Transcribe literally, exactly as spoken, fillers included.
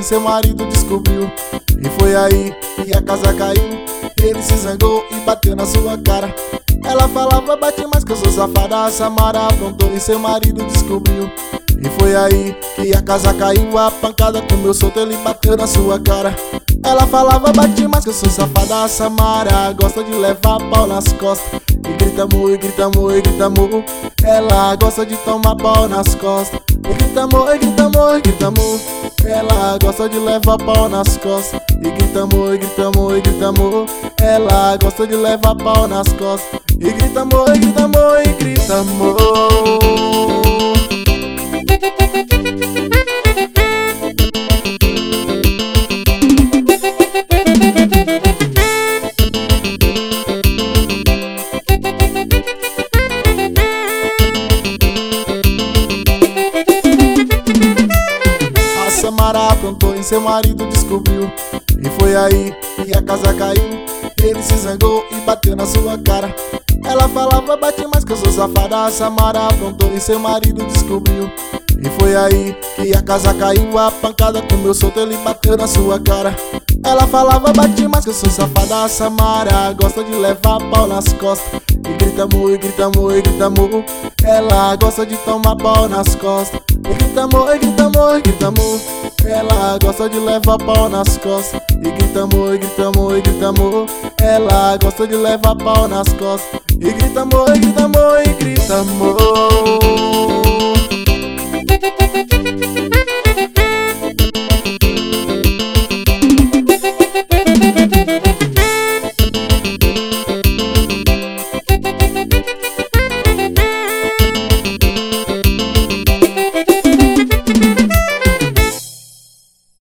seu marido descobriu. E foi aí que a casa caiu. Ele se zangou e bateu na sua cara. Ela falava, bate mais que eu sou safada. A Samara aprontou e seu marido descobriu. E foi aí que a casa caiu. A pancada comeu solto, ele bateu na sua cara. Ela falava, bate mais que eu sou safada. A Samara gosta de levar pau nas costas. E grita amor, e grita amor, e grita amor. Ela gosta de tomar pau nas costas. E grita amor, e grita amor, e grita amor. Ela gosta de levar pau nas costas. E grita amor, e grita amor, e grita amor. Ela gosta de levar pau nas costas. E grita amor, e grita amor, e grita amor. A Samara aprontou e seu marido descobriu. E foi aí que a casa caiu. Ele se zangou e bateu na sua cara. Ela falava, bate mais que eu sou safada. A Samara aprontou e seu marido descobriu. E foi aí que a casa caiu. A pancada comeu solto, ele bateu na sua cara. Ela falava, bate mais que eu sou safada. A Samara gosta de levar pau nas costas. E grita amor, e grita amor, e grita amor. Ela gosta de tomar pau nas costas. E grita amor, e grita amor, e grita amor. Ela gosta de levar pau nas costas. E grita amor, e grita amor, e grita amor. Ela gosta de levar pau nas costas. E grita amor, e grita amor, e grita amor.